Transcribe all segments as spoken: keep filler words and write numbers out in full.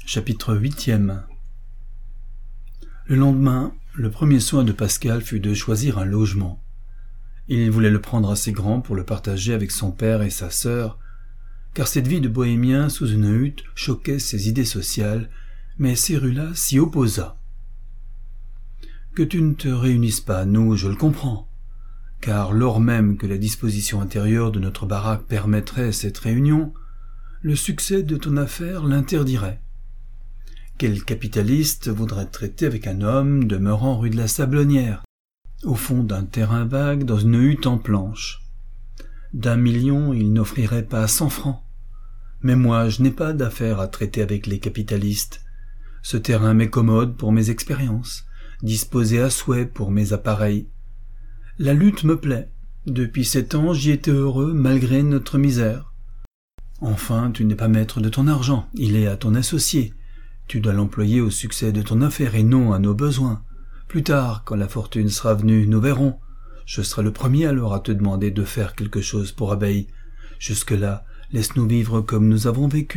Chapitre huitième. Le lendemain, le premier soin de Pascal fut de choisir un logement. Il voulait le prendre assez grand pour le partager avec son père et sa sœur, car cette vie de bohémien sous une hutte choquait ses idées sociales, mais Cérula s'y opposa. « Que tu ne te réunisses pas à nous, je le comprends, car lors même que la disposition intérieure de notre baraque permettrait cette réunion, le succès de ton affaire l'interdirait. Quel capitaliste voudrait traiter avec un homme demeurant rue de la Sablonnière, au fond d'un terrain vague dans une hutte en planches? D'un million, il n'offrirait pas cent francs. Mais moi, je n'ai pas d'affaire à traiter avec les capitalistes. Ce terrain m'est commode pour mes expériences, disposé à souhait pour mes appareils. La lutte me plaît. Depuis sept ans, j'y étais heureux malgré notre misère. Enfin, tu n'es pas maître de ton argent, il est à ton associé. Tu dois l'employer au succès de ton affaire et non à nos besoins. Plus tard, quand la fortune sera venue, nous verrons. Je serai le premier alors à te demander de faire quelque chose pour Abeille. Jusque-là, laisse-nous vivre comme nous avons vécu. »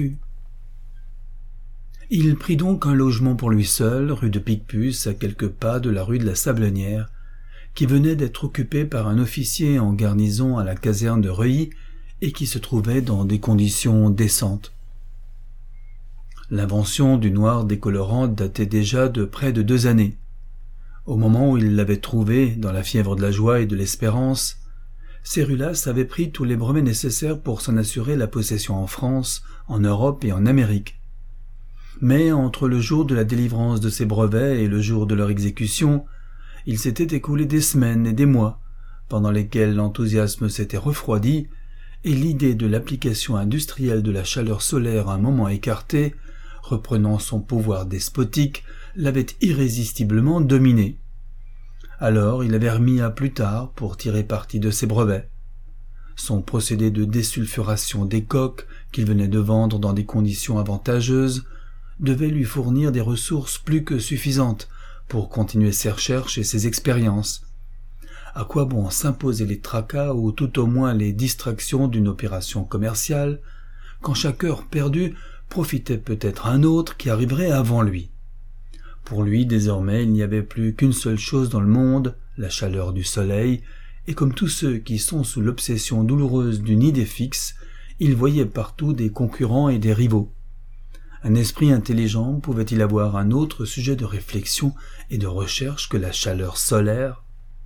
Il prit donc un logement pour lui seul, rue de Picpus, à quelques pas de la rue de la Sablonnière, qui venait d'être occupée par un officier en garnison à la caserne de Reuilly et qui se trouvait dans des conditions décentes. L'invention du noir décolorant datait déjà de près de deux années. Au moment où il l'avait trouvé, dans la fièvre de la joie et de l'espérance, Cérulas avait pris tous les brevets nécessaires pour s'en assurer la possession en France, en Europe et en Amérique. Mais entre le jour de la délivrance de ces brevets et le jour de leur exécution, il s'était écoulé des semaines et des mois, pendant lesquels l'enthousiasme s'était refroidi et l'idée de l'application industrielle de la chaleur solaire à un moment écarté, reprenant son pouvoir despotique, l'avait irrésistiblement dominé. Alors il avait remis à plus tard pour tirer parti de ses brevets. Son procédé de désulfuration des coques, qu'il venait de vendre dans des conditions avantageuses, devait lui fournir des ressources plus que suffisantes pour continuer ses recherches et ses expériences. À quoi bon s'imposer les tracas ou tout au moins les distractions d'une opération commerciale, quand chaque heure perdue profitait peut-être à un autre qui arriverait avant lui. Pour lui, désormais, il n'y avait plus qu'une seule chose dans le monde, la chaleur du soleil, et comme tous ceux qui sont sous l'obsession douloureuse d'une idée fixe, il voyait partout des concurrents et des rivaux. Un esprit intelligent pouvait-il avoir un autre sujet de réflexion et de recherche que la chaleur solaire?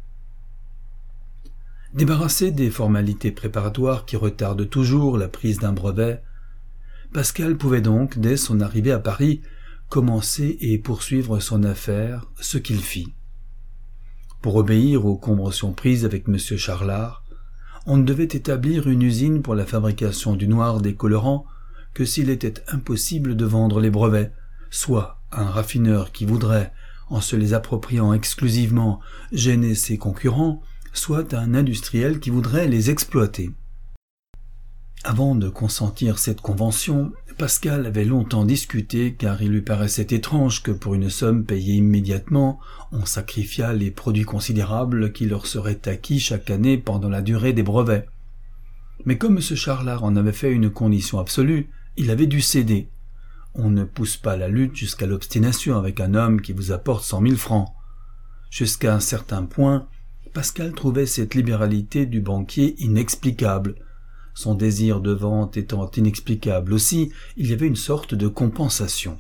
Débarrassé des formalités préparatoires qui retardent toujours la prise d'un brevet, Pascal pouvait donc, dès son arrivée à Paris, commencer et poursuivre son affaire, ce qu'il fit. Pour obéir aux conventions prises avec M. Charlard, on ne devait établir une usine pour la fabrication du noir décolorant que s'il était impossible de vendre les brevets, soit à un raffineur qui voudrait, en se les appropriant exclusivement, gêner ses concurrents, soit à un industriel qui voudrait les exploiter. Avant de consentir cette convention, Pascal avait longtemps discuté car il lui paraissait étrange que pour une somme payée immédiatement, on sacrifiât les produits considérables qui leur seraient acquis chaque année pendant la durée des brevets. Mais comme M. Charlard en avait fait une condition absolue, il avait dû céder. On ne pousse pas la lutte jusqu'à l'obstination avec un homme qui vous apporte cent mille francs. Jusqu'à un certain point, Pascal trouvait cette libéralité du banquier inexplicable. Son désir de vente étant inexplicable aussi, il y avait une sorte de compensation.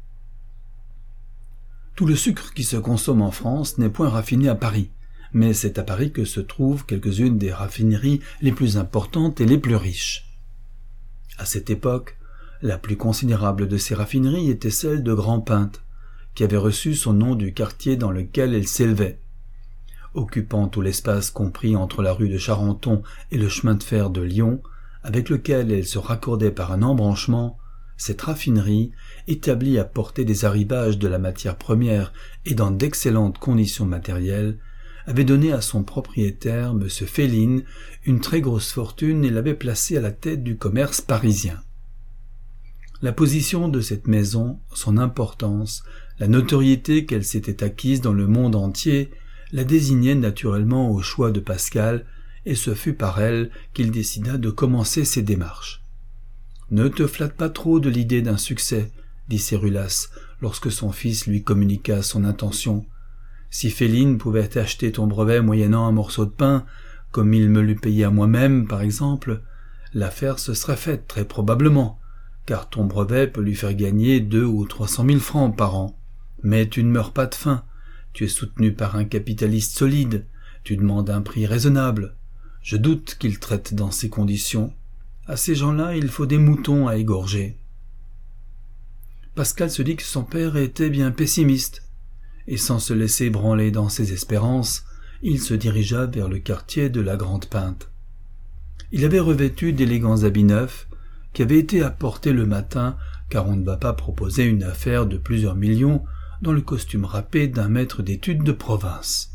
Tout le sucre qui se consomme en France n'est point raffiné à Paris, mais c'est à Paris que se trouvent quelques-unes des raffineries les plus importantes et les plus riches. À cette époque, la plus considérable de ces raffineries était celle de Grand-Pinte, qui avait reçu son nom du quartier dans lequel elle s'élevait. Occupant tout l'espace compris entre la rue de Charenton et le chemin de fer de Lyon, avec lequel elle se raccordait par un embranchement, cette raffinerie, établie à portée des arrivages de la matière première et dans d'excellentes conditions matérielles, avait donné à son propriétaire, M. Féline, une très grosse fortune et l'avait placé à la tête du commerce parisien. La position de cette maison, son importance, la notoriété qu'elle s'était acquise dans le monde entier, la désignait naturellement au choix de Pascal, et ce fut par elle qu'il décida de commencer ses démarches. « Ne te flatte pas trop de l'idée d'un succès, dit Cérulas, lorsque son fils lui communiqua son intention. Si Féline pouvait acheter ton brevet moyennant un morceau de pain, comme il me l'eût payé à moi-même, par exemple, l'affaire se serait faite très probablement, car ton brevet peut lui faire gagner deux ou trois cent mille francs par an. Mais tu ne meurs pas de faim, tu es soutenu par un capitaliste solide, tu demandes un prix raisonnable. Je doute qu'il traite dans ces conditions. À ces gens-là, il faut des moutons à égorger. Pascal se dit que son père était bien pessimiste, et sans se laisser branler dans ses espérances, il se dirigea vers le quartier de la Grande-Pinte. Il avait revêtu d'élégants habits neufs, qui avaient été apportés le matin, car on ne va pas proposer une affaire de plusieurs millions dans le costume râpé d'un maître d'études de province.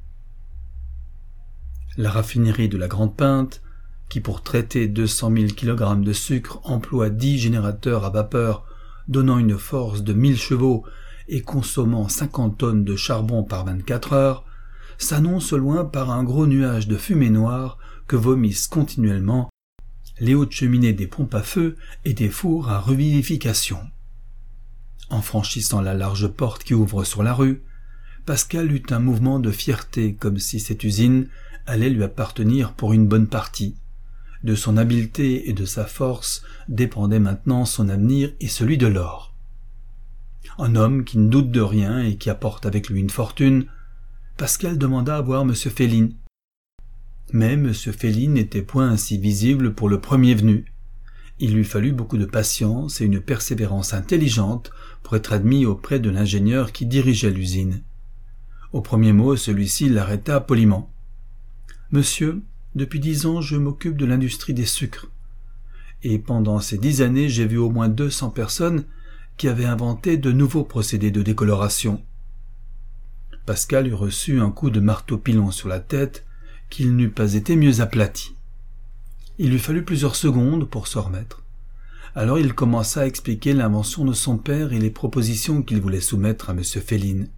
La raffinerie de la Grande-Pinte, qui pour traiter deux cent mille kilogrammes de sucre emploie dix générateurs à vapeur donnant une force de mille chevaux et consommant cinquante tonnes de charbon par vingt-quatre heures, s'annonce au loin par un gros nuage de fumée noire que vomissent continuellement les hautes cheminées des pompes à feu et des fours à revivification. En franchissant la large porte qui ouvre sur la rue, Pascal eut un mouvement de fierté comme si cette usine allait lui appartenir pour une bonne partie. De son habileté et de sa force dépendait maintenant son avenir et celui de l'or. Un homme qui ne doute de rien et qui apporte avec lui une fortune, Pascal demanda à voir M. Féline. Mais M. Féline n'était point ainsi visible pour le premier venu. Il lui fallut beaucoup de patience et une persévérance intelligente pour être admis auprès de l'ingénieur qui dirigeait l'usine. Au premier mot, celui-ci l'arrêta poliment. « Monsieur, depuis dix ans, je m'occupe de l'industrie des sucres. Et pendant ces dix années, j'ai vu au moins deux cents personnes qui avaient inventé de nouveaux procédés de décoloration. » Pascal eut reçu un coup de marteau-pilon sur la tête qu'il n'eût pas été mieux aplati. Il lui fallut plusieurs secondes pour se remettre. Alors il commença à expliquer l'invention de son père et les propositions qu'il voulait soumettre à M. Féline.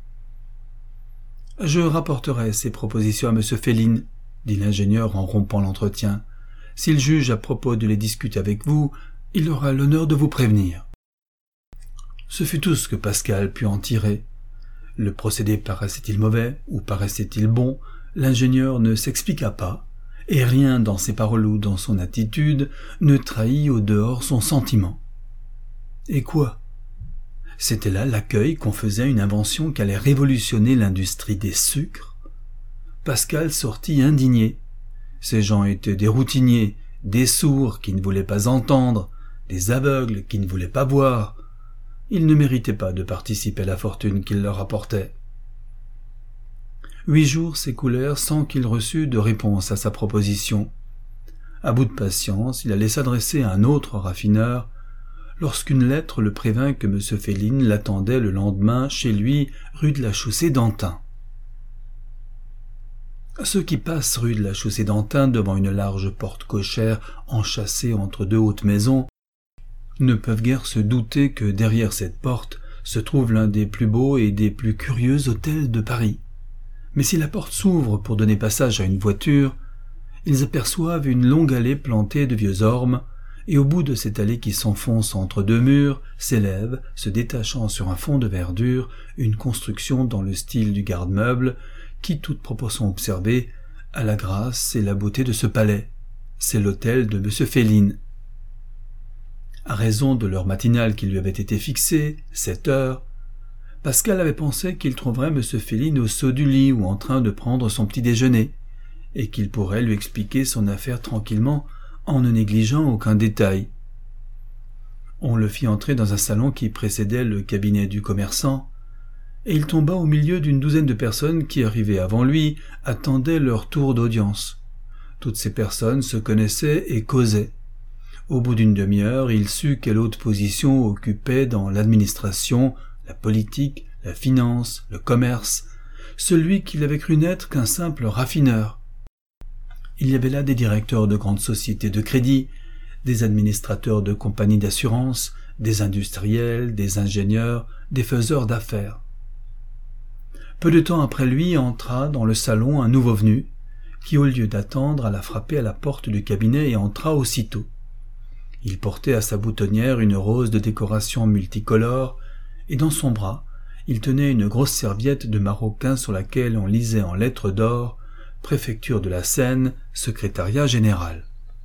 « Je rapporterai ces propositions à M. Féline, » dit l'ingénieur en rompant l'entretien. « S'il juge à propos de les discuter avec vous, il aura l'honneur de vous prévenir. » Ce fut tout ce que Pascal put en tirer. Le procédé paraissait-il mauvais ou paraissait-il bon, l'ingénieur ne s'expliqua pas, et rien dans ses paroles ou dans son attitude ne trahit au dehors son sentiment. Et quoi? C'était là l'accueil qu'on faisait à une invention qui allait révolutionner l'industrie des sucres. Pascal sortit indigné. Ces gens étaient des routiniers, des sourds qui ne voulaient pas entendre, des aveugles qui ne voulaient pas voir. Ils ne méritaient pas de participer à la fortune qu'il leur apportait. Huit jours s'écoulèrent sans qu'il reçût de réponse à sa proposition. À bout de patience, il allait s'adresser à un autre raffineur, lorsqu'une lettre le prévint que M. Féline l'attendait le lendemain chez lui, rue de la Chaussée-d'Antin. Ceux qui passent rue de la Chaussée-d'Antin devant une large porte cochère enchâssée entre deux hautes maisons ne peuvent guère se douter que derrière cette porte se trouve l'un des plus beaux et des plus curieux hôtels de Paris. Mais si la porte s'ouvre pour donner passage à une voiture, ils aperçoivent une longue allée plantée de vieux ormes, et au bout de cette allée qui s'enfonce entre deux murs, s'élève, se détachant sur un fond de verdure, une construction dans le style du garde-meuble, qui, toute proportion observée, a la grâce et la beauté de ce palais. C'est l'hôtel de M. Féline. À raison de l'heure matinale qui lui avait été fixée, sept heures, Pascal avait pensé qu'il trouverait M. Féline au saut du lit ou en train de prendre son petit déjeuner, et qu'il pourrait lui expliquer son affaire tranquillement en ne négligeant aucun détail. On le fit entrer dans un salon qui précédait le cabinet du commerçant, et il tomba au milieu d'une douzaine de personnes qui, arrivées avant lui, attendaient leur tour d'audience. Toutes ces personnes se connaissaient et causaient. Au bout d'une demi-heure, il sut quelle haute position occupait dans l'administration, la politique, la finance, le commerce, celui qu'il avait cru n'être qu'un simple raffineur. Il y avait là des directeurs de grandes sociétés de crédit, des administrateurs de compagnies d'assurance, des industriels, des ingénieurs, des faiseurs d'affaires. Peu de temps après lui entra dans le salon un nouveau venu, qui au lieu d'attendre alla frapper à la porte du cabinet et entra aussitôt. Il portait à sa boutonnière une rose de décoration multicolore, et dans son bras, il tenait une grosse serviette de maroquin sur laquelle on lisait en lettres d'or « Préfecture de la Seine, secrétariat général ».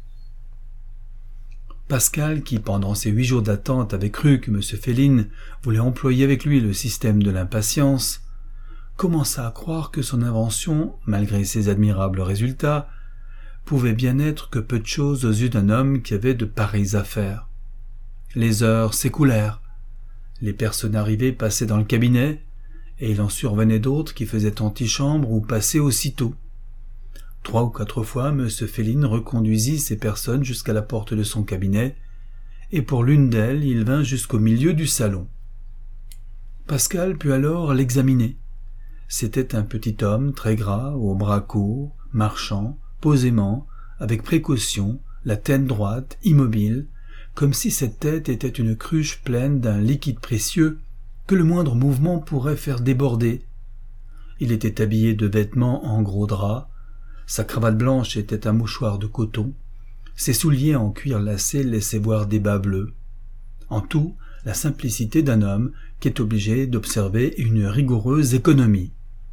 Pascal, qui pendant ces huit jours d'attente avait cru que M. Féline voulait employer avec lui le système de l'impatience, commença à croire que son invention, malgré ses admirables résultats, pouvait bien être que peu de chose aux yeux d'un homme qui avait de pareilles affaires. Les heures s'écoulèrent, les personnes arrivées passaient dans le cabinet, et il en survenait d'autres qui faisaient antichambre ou passaient aussitôt. Trois ou quatre fois, M. Féline reconduisit ces personnes jusqu'à la porte de son cabinet, et pour l'une d'elles, il vint jusqu'au milieu du salon. Pascal put alors l'examiner. C'était un petit homme très gras, aux bras courts, marchant, posément, avec précaution, la tête droite, immobile, comme si cette tête était une cruche pleine d'un liquide précieux que le moindre mouvement pourrait faire déborder. Il était habillé de vêtements en gros drap, sa cravate blanche était un mouchoir de coton, ses souliers en cuir lacé laissaient voir des bas bleus. En tout, la simplicité d'un homme qui est obligé d'observer une rigoureuse économie.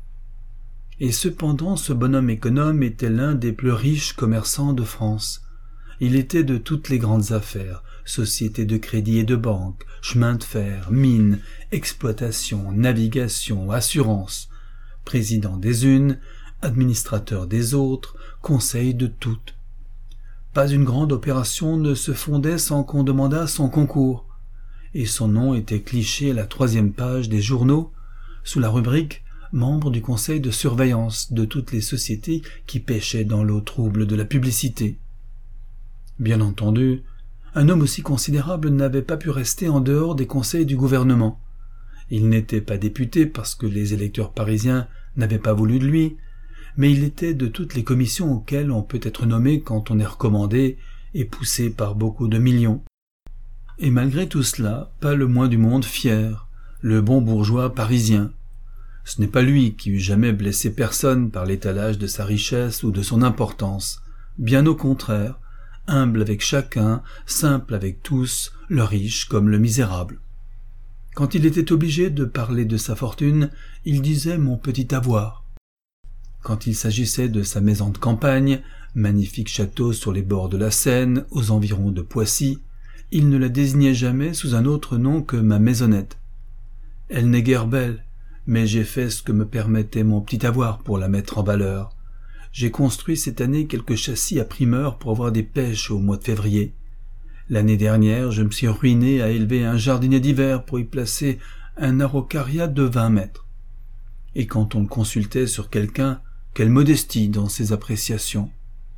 Et cependant ce bonhomme économe était l'un des plus riches commerçants de France. Il était de toutes les grandes affaires, sociétés de crédit et de banque, chemins de fer, mines, exploitation, navigation, assurance, président des unes, administrateur des autres, conseil de toutes. Pas une grande opération ne se fondait sans qu'on demandât son concours, et son nom était cliché à la troisième page des journaux, sous la rubrique « Membre du conseil de surveillance de toutes les sociétés qui pêchaient dans l'eau trouble de la publicité ». Bien entendu, un homme aussi considérable n'avait pas pu rester en dehors des conseils du gouvernement. Il n'était pas député parce que les électeurs parisiens n'avaient pas voulu de lui, mais il était de toutes les commissions auxquelles on peut être nommé quand on est recommandé et poussé par beaucoup de millions. Et malgré tout cela, pas le moins du monde fier, le bon bourgeois parisien. Ce n'est pas lui qui eût jamais blessé personne par l'étalage de sa richesse ou de son importance, bien au contraire, humble avec chacun, simple avec tous, le riche comme le misérable. Quand il était obligé de parler de sa fortune, il disait « mon petit avoir ». Quand il s'agissait de sa maison de campagne, magnifique château sur les bords de la Seine, aux environs de Poissy, il ne la désignait jamais sous un autre nom que ma maisonnette. Elle n'est guère belle, mais j'ai fait ce que me permettait mon petit avoir pour la mettre en valeur. J'ai construit cette année quelques châssis à primeur pour avoir des pêches au mois de février. L'année dernière, je me suis ruiné à élever un jardinier d'hiver pour y placer un araucaria de vingt mètres. Et quand on le consultait sur quelqu'un, quelle modestie dans ses appréciations.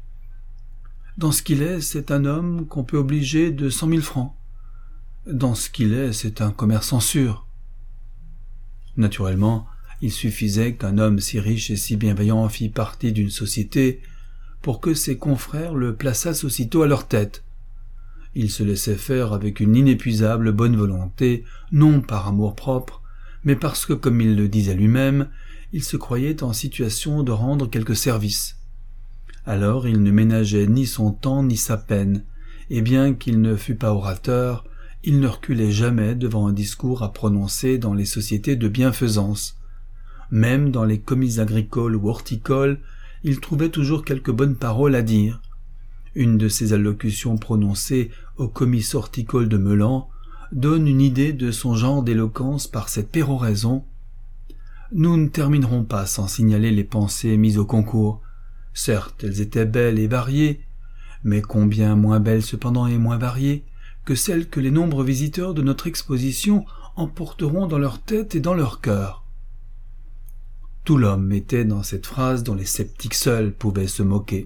Dans ce qu'il est, c'est un homme qu'on peut obliger de cent mille francs. Dans ce qu'il est, c'est un commerçant sûr. Naturellement, il suffisait qu'un homme si riche et si bienveillant fît partie d'une société pour que ses confrères le plaçassent aussitôt à leur tête. Il se laissait faire avec une inépuisable bonne volonté, non par amour-propre, mais parce que, comme il le disait lui-même, il se croyait en situation de rendre quelque service. Alors il ne ménageait ni son temps ni sa peine, et bien qu'il ne fût pas orateur, il ne reculait jamais devant un discours à prononcer dans les sociétés de bienfaisance. Même dans les comices agricoles ou horticoles, il trouvait toujours quelques bonnes paroles à dire. Une de ses allocutions prononcées au comice horticole de Meulan donne une idée de son genre d'éloquence par cette péroraison. Nous ne terminerons pas sans signaler les pensées mises au concours. Certes, elles étaient belles et variées, mais combien moins belles cependant et moins variées que celles que les nombreux visiteurs de notre exposition emporteront dans leur tête et dans leur cœur. Tout l'homme était dans cette phrase dont les sceptiques seuls pouvaient se moquer.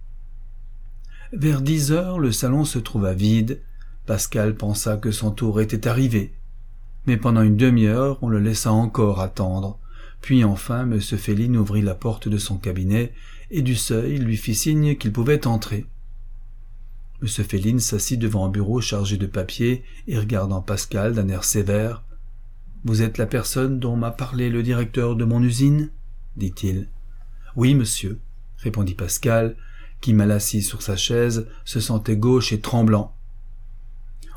Vers dix heures, le salon se trouva vide. Pascal pensa que son tour était arrivé. Mais pendant une demi-heure, on le laissa encore attendre. Puis enfin, M. Féline ouvrit la porte de son cabinet et du seuil lui fit signe qu'il pouvait entrer. M. Féline s'assit devant un bureau chargé de papiers et regardant Pascal d'un air sévère. « Vous êtes la personne dont m'a parlé le directeur de mon usine ?» dit-il. « Oui, monsieur, » répondit Pascal, qui, mal assis sur sa chaise, se sentait gauche et tremblant.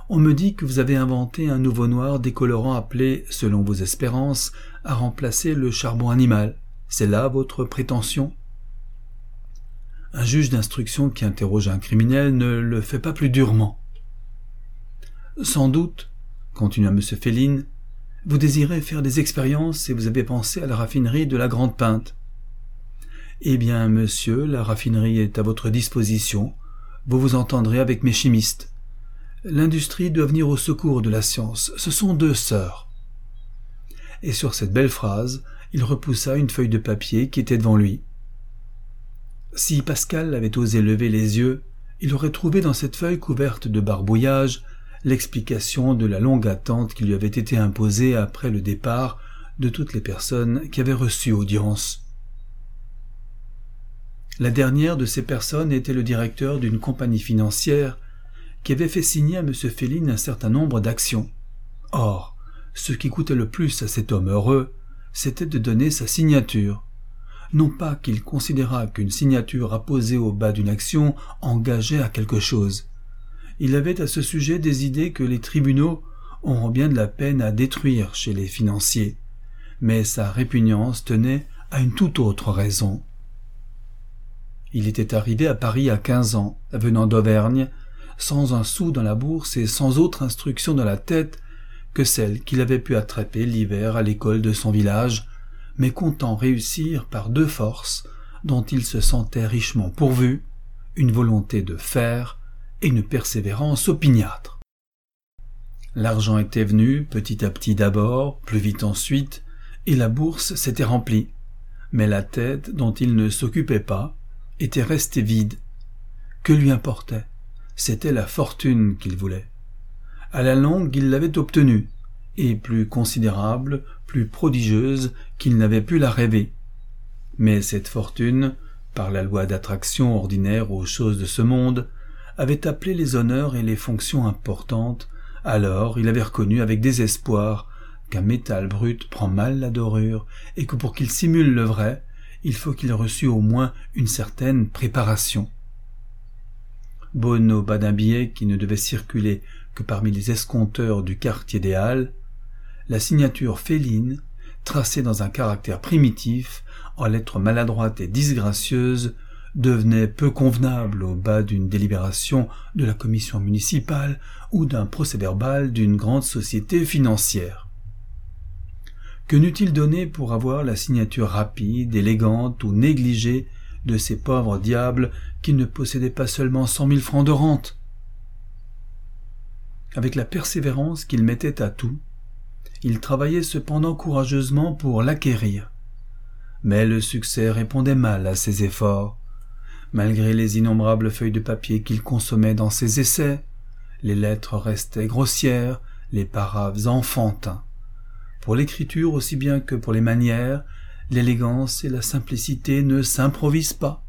On me dit que vous avez inventé un nouveau noir décolorant appelé, selon vos espérances, à remplacer le charbon animal. C'est là votre prétention ? Un juge d'instruction qui interroge un criminel ne le fait pas plus durement. Sans doute, continua M. Féline, vous désirez faire des expériences et vous avez pensé à la raffinerie de la Grande Pinte. Eh bien, monsieur, la raffinerie est à votre disposition. Vous vous entendrez avec mes chimistes. L'industrie doit venir au secours de la science. Ce sont deux sœurs. Et sur cette belle phrase, il repoussa une feuille de papier qui était devant lui. Si Pascal avait osé lever les yeux, il aurait trouvé dans cette feuille couverte de barbouillage l'explication de la longue attente qui lui avait été imposée après le départ de toutes les personnes qui avaient reçu audience. La dernière de ces personnes était le directeur d'une compagnie financière qui avait fait signer à M. Féline un certain nombre d'actions. Or, ce qui coûtait le plus à cet homme heureux, c'était de donner sa signature. Non pas qu'il considérât qu'une signature apposée au bas d'une action engageait à quelque chose. Il avait à ce sujet des idées que les tribunaux auront bien de la peine à détruire chez les financiers, mais sa répugnance tenait à une toute autre raison. Il était arrivé à Paris à quinze ans, venant d'Auvergne, sans un sou dans la bourse et sans autre instruction dans la tête que celle qu'il avait pu attraper l'hiver à l'école de son village, mais comptant réussir par deux forces dont il se sentait richement pourvu, une volonté de faire et une persévérance opiniâtre. L'argent était venu, petit à petit d'abord, plus vite ensuite, et la bourse s'était remplie, mais la tête dont il ne s'occupait pas était restée vide. Que lui importait ? C'était la fortune qu'il voulait. À la longue, il l'avait obtenue, et plus considérable, plus prodigieuse qu'il n'avait pu la rêver. Mais cette fortune, par la loi d'attraction ordinaire aux choses de ce monde, avait appelé les honneurs et les fonctions importantes. Alors il avait reconnu avec désespoir qu'un métal brut prend mal la dorure et que pour qu'il simule le vrai, il faut qu'il reçût au moins une certaine préparation. Bonneau badinbillet qui ne devait circuler que parmi les escompteurs du quartier des Halles, la signature Féline, tracée dans un caractère primitif, en lettres maladroites et disgracieuses, devenait peu convenable au bas d'une délibération de la commission municipale ou d'un procès-verbal d'une grande société financière. Que n'eût-il donné pour avoir la signature rapide, élégante ou négligée de ces pauvres diables qui ne possédaient pas seulement cent mille francs de rente? Avec la persévérance qu'il mettait à tout, il travaillait cependant courageusement pour l'acquérir. Mais le succès répondait mal à ses efforts. Malgré les innombrables feuilles de papier qu'il consommait dans ses essais, les lettres restaient grossières, les paraphes enfantins. Pour l'écriture aussi bien que pour les manières, l'élégance et la simplicité ne s'improvisent pas.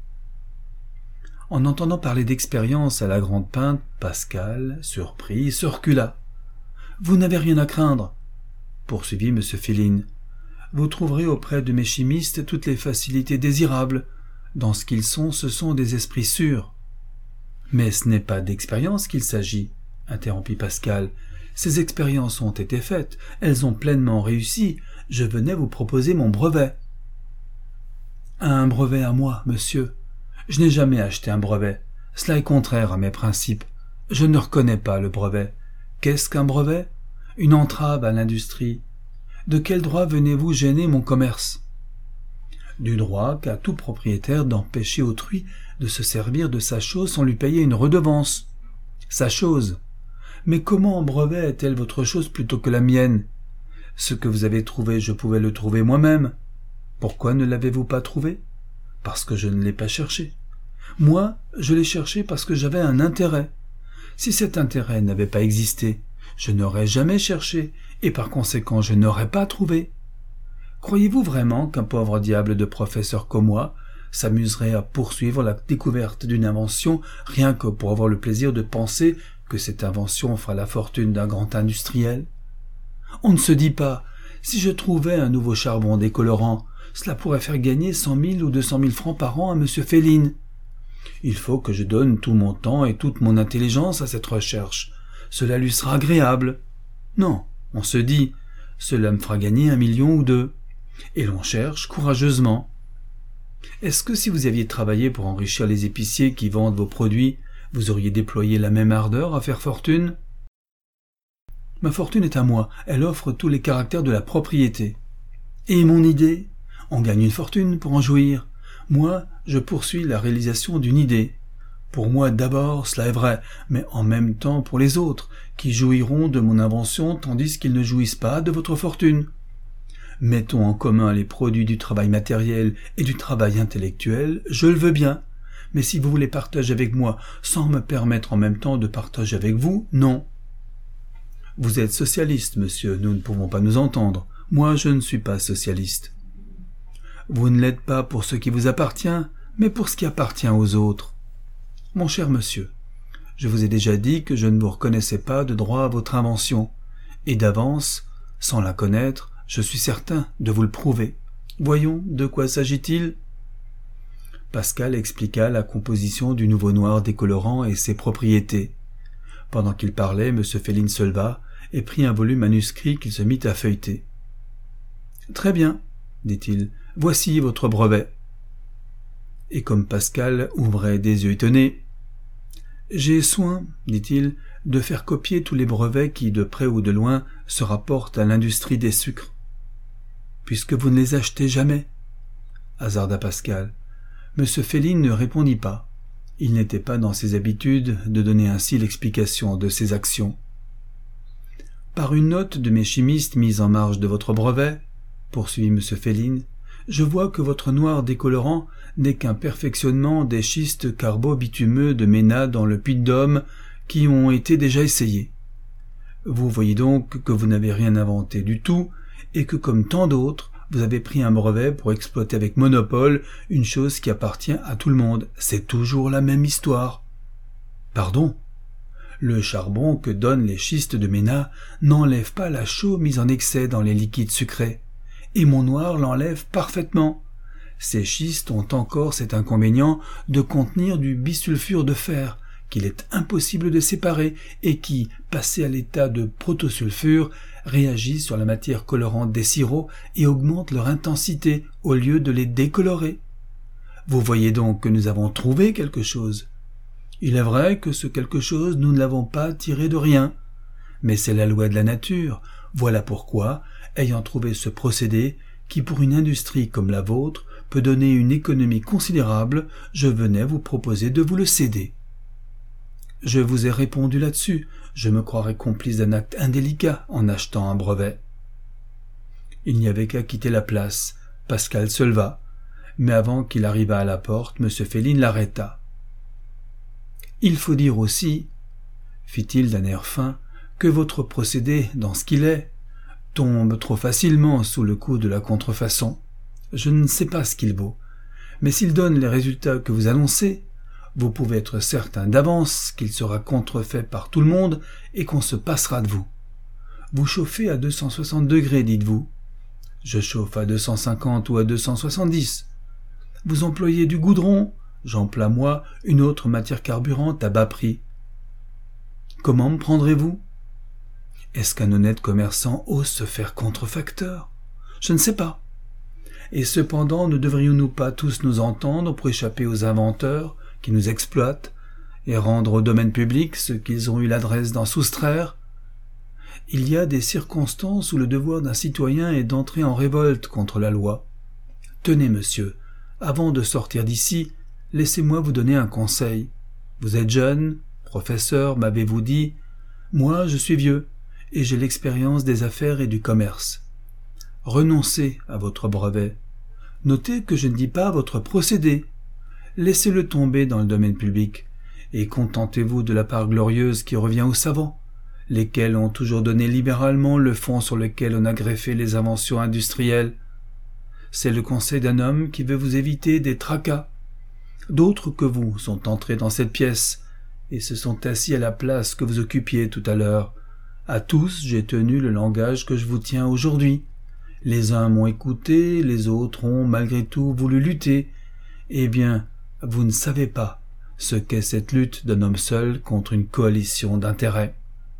En entendant parler d'expérience à la Grande Pinte, Pascal, surpris, se recula. « Vous n'avez rien à craindre, » poursuivit M. Féline. « Vous trouverez auprès de mes chimistes toutes les facilités désirables. Dans ce qu'ils sont, ce sont des esprits sûrs. »« Mais ce n'est pas d'expérience qu'il s'agit, » interrompit Pascal. « Ces expériences ont été faites, elles ont pleinement réussi. Je venais vous proposer mon brevet. »« Un brevet à moi, monsieur. Je n'ai jamais acheté un brevet. Cela est contraire à mes principes. Je ne reconnais pas le brevet. Qu'est-ce qu'un brevet ? Une entrave à l'industrie. De quel droit venez-vous gêner mon commerce ? Du droit qu'a tout propriétaire d'empêcher autrui de se servir de sa chose sans lui payer une redevance. Sa chose. Mais comment un brevet est-elle votre chose plutôt que la mienne ? Ce que vous avez trouvé, je pouvais le trouver moi-même. Pourquoi ne l'avez-vous pas trouvé ? Parce que je ne l'ai pas cherché. Moi, je l'ai cherché parce que j'avais un intérêt. Si cet intérêt n'avait pas existé, je n'aurais jamais cherché, et par conséquent je n'aurais pas trouvé. Croyez-vous vraiment qu'un pauvre diable de professeur comme moi s'amuserait à poursuivre la découverte d'une invention rien que pour avoir le plaisir de penser que cette invention fera la fortune d'un grand industriel ? On ne se dit pas, si je trouvais un nouveau charbon décolorant, cela pourrait faire gagner cent mille ou deux cent mille francs par an à M. Féline. Il faut que je donne tout mon temps et toute mon intelligence à cette recherche. cela lui sera agréable. Non, on se dit, cela me fera gagner un million ou deux. Et l'on cherche courageusement. Est-ce que si vous aviez travaillé pour enrichir les épiciers qui vendent vos produits, vous auriez déployé la même ardeur à faire fortune? Ma fortune est à moi, elle offre tous les caractères de la propriété. Et mon idée? On gagne une fortune pour en jouir. Moi, je poursuis la réalisation d'une idée. Pour moi d'abord, cela est vrai, mais en même temps pour les autres, qui jouiront de mon invention tandis qu'ils ne jouissent pas de votre fortune. Mettons en commun les produits du travail matériel et du travail intellectuel, je le veux bien. Mais si vous voulez partager avec moi sans me permettre en même temps de partager avec vous, non. Vous êtes socialiste, monsieur, nous ne pouvons pas nous entendre. Moi, je ne suis pas socialiste. Vous ne l'êtes pas pour ce qui vous appartient, mais pour ce qui appartient aux autres. Mon cher monsieur, je vous ai déjà dit que je ne vous reconnaissais pas de droit à votre invention, et d'avance, sans la connaître, je suis certain de vous le prouver. Voyons, de quoi s'agit-il? Pascal expliqua la composition du nouveau noir décolorant et ses propriétés. Pendant qu'il parlait, M. Féline se leva et prit un volume manuscrit qu'il se mit à feuilleter. « Très bien, dit-il, voici votre brevet. » Et comme Pascal ouvrait des yeux étonnés, « J'ai soin, dit-il, de faire copier tous les brevets qui, de près ou de loin, se rapportent à l'industrie des sucres. »« Puisque vous ne les achetez jamais ?» hasarda Pascal. M. Féline ne répondit pas. Il n'était pas dans ses habitudes de donner ainsi l'explication de ses actions. « Par une note de mes chimistes mise en marge de votre brevet, poursuivit M. Féline, je vois que votre noir décolorant n'est qu'un perfectionnement des schistes carbo-bitumeux de Ménat dans le Puy-de-Dôme qui ont été déjà essayés. Vous voyez donc que vous n'avez rien inventé du tout et que, comme tant d'autres, vous avez pris un brevet pour exploiter avec monopole une chose qui appartient à tout le monde. C'est toujours la même histoire. Pardon? Le charbon que donnent les schistes de Ménat n'enlève pas la chaux mise en excès dans les liquides sucrés. Et mon noir l'enlève parfaitement. Ces schistes ont encore cet inconvénient de contenir du bisulfure de fer, qu'il est impossible de séparer et qui, passé à l'état de protosulfure, réagit sur la matière colorante des sirops et augmente leur intensité au lieu de les décolorer. Vous voyez donc que nous avons trouvé quelque chose. Il est vrai que ce quelque chose, nous ne l'avons pas tiré de rien. Mais c'est la loi de la nature. Voilà pourquoi, ayant trouvé ce procédé, qui pour une industrie comme la vôtre peut donner une économie considérable, je venais vous proposer de vous le céder. Je vous ai répondu là-dessus, je me croirais complice d'un acte indélicat en achetant un brevet. Il n'y avait qu'à quitter la place. Pascal se leva, mais avant qu'il arrivât à la porte, M. Féline l'arrêta. « Il faut dire aussi, fit-il d'un air fin, que votre procédé, dans ce qu'il est, tombe trop facilement sous le coup de la contrefaçon. Je ne sais pas ce qu'il vaut, mais s'il donne les résultats que vous annoncez, vous pouvez être certain d'avance qu'il sera contrefait par tout le monde et qu'on se passera de vous. Vous chauffez à deux cent soixante degrés, dites-vous. Je chauffe à deux cent cinquante ou à deux cent soixante-dix. Vous employez du goudron, j'emploie moi une autre matière carburante à bas prix. Comment me prendrez-vous? Est-ce qu'un honnête commerçant ose se faire contrefacteur? Je ne sais pas. Et cependant, ne devrions-nous pas tous nous entendre pour échapper aux inventeurs qui nous exploitent et rendre au domaine public ce qu'ils ont eu l'adresse d'en soustraire? Il y a des circonstances où le devoir d'un citoyen est d'entrer en révolte contre la loi. Tenez, monsieur, avant de sortir d'ici, laissez-moi vous donner un conseil. Vous êtes jeune, professeur, m'avez-vous dit. Moi, je suis vieux, et j'ai l'expérience des affaires et du commerce. Renoncez à votre brevet. Notez que je ne dis pas votre procédé. Laissez-le tomber dans le domaine public, et contentez-vous de la part glorieuse qui revient aux savants, lesquels ont toujours donné libéralement le fond sur lequel on a greffé les inventions industrielles. C'est le conseil d'un homme qui veut vous éviter des tracas. D'autres que vous sont entrés dans cette pièce, et se sont assis à la place que vous occupiez tout à l'heure. À tous, j'ai tenu le langage que je vous tiens aujourd'hui. Les uns m'ont écouté, les autres ont, malgré tout, voulu lutter. Eh bien, vous ne savez pas ce qu'est cette lutte d'un homme seul contre une coalition d'intérêts.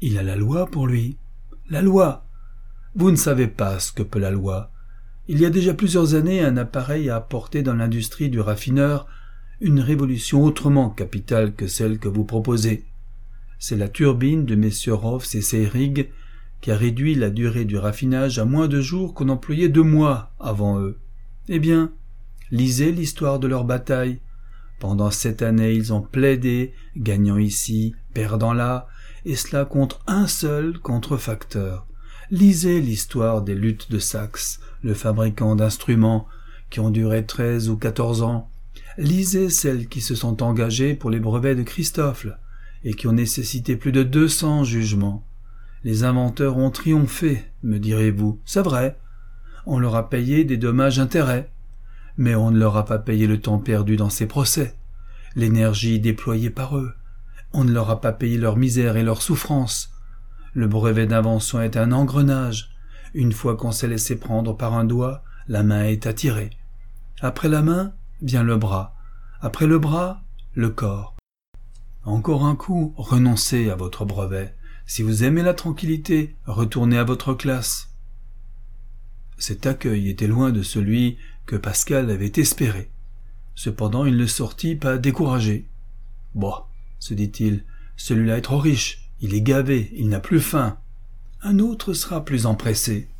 Il a la loi pour lui. La loi. Vous ne savez pas ce que peut la loi. Il y a déjà plusieurs années, un appareil a apporté dans l'industrie du raffineur une révolution autrement capitale que celle que vous proposez. C'est la turbine de messieurs Roffs et Seyrig qui a réduit la durée du raffinage à moins de jours qu'on employait deux mois avant eux. Eh bien, lisez l'histoire de leur bataille. Pendant sept années, ils ont plaidé, gagnant ici, perdant là, et cela contre un seul contrefacteur. Lisez l'histoire des luttes de Saxe, le fabricant d'instruments, qui ont duré treize ou quatorze ans. Lisez celles qui se sont engagées pour les brevets de Christophe, et qui ont nécessité plus de deux cents jugements. Les inventeurs ont triomphé, me direz-vous. C'est vrai. On leur a payé des dommages-intérêts. Mais on ne leur a pas payé le temps perdu dans ces procès, l'énergie déployée par eux. On ne leur a pas payé leur misère et leur souffrance. Le brevet d'invention est un engrenage. Une fois qu'on s'est laissé prendre par un doigt, la main est attirée. Après la main, vient le bras. Après le bras, le corps. Encore un coup, renoncez à votre brevet. Si vous aimez la tranquillité, retournez à votre classe. Cet accueil était loin de celui que Pascal avait espéré. Cependant, il ne sortit pas découragé. « Bon, se dit-il, celui-là est trop riche, il est gavé, il n'a plus faim. Un autre sera plus empressé.